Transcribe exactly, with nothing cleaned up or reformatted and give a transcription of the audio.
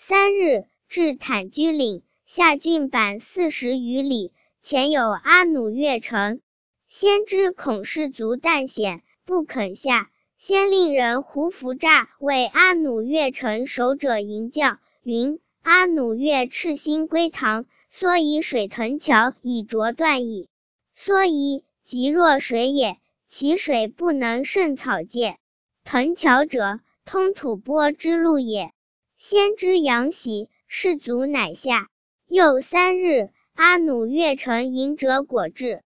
三日，至坦居岭，下郡坂四十余里，前有阿努越城。先知恐士卒旦险，不肯下。先令人胡服诈为阿努越城守者迎将，云：阿努越赤心归唐，缩以水藤桥以着断矣。缩以即若水也，其水不能胜草芥。藤桥者，通吐蕃之路也。先知仰喜，士卒乃下。又三日，阿努越城迎者果至。